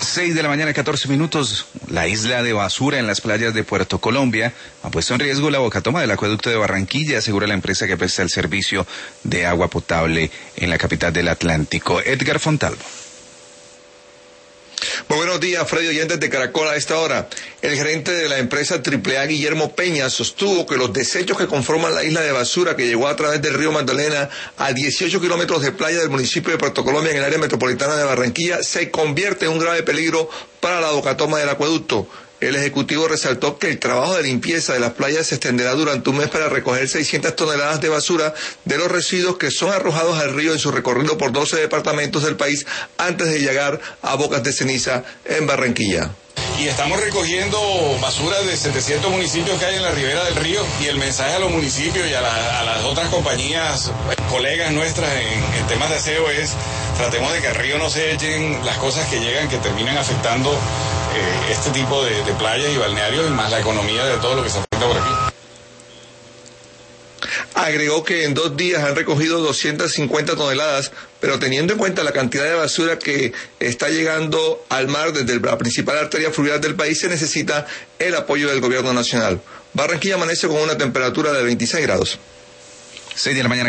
6 de la mañana, 14 minutos. La isla de basura en las playas de Puerto Colombia ha puesto en riesgo la bocatoma del acueducto de Barranquilla, asegura la empresa que presta el servicio de agua potable en la capital del Atlántico. Edgar Fontalvo. Muy buenos días, Freddy, oyentes de Caracol. A esta hora, el gerente de la empresa AAA, Guillermo Peña, sostuvo que los desechos que conforman la isla de basura que llegó a través del río Magdalena a 18 kilómetros de playa del municipio de Puerto Colombia en el área metropolitana de Barranquilla se convierte en un grave peligro para la bocatoma del acueducto. El ejecutivo resaltó que el trabajo de limpieza de las playas se extenderá durante un mes para recoger 600 toneladas de basura de los residuos que son arrojados al río en su recorrido por 12 departamentos del país antes de llegar a Bocas de Ceniza en Barranquilla. Y estamos recogiendo basura de 700 municipios que hay en la ribera del río, y el mensaje a los municipios y a las otras compañías, colegas nuestras en temas de aseo es: tratemos de que al río no se echen las cosas que llegan, que terminan afectando este tipo de playas y balnearios, y más la economía de todo lo que se afecta por aquí. Agregó que en 2 días han recogido 250 toneladas, pero teniendo en cuenta la cantidad de basura que está llegando al mar desde la principal arteria fluvial del país, se necesita el apoyo del gobierno nacional. Barranquilla amanece con una temperatura de 26 grados. 6 de la mañana.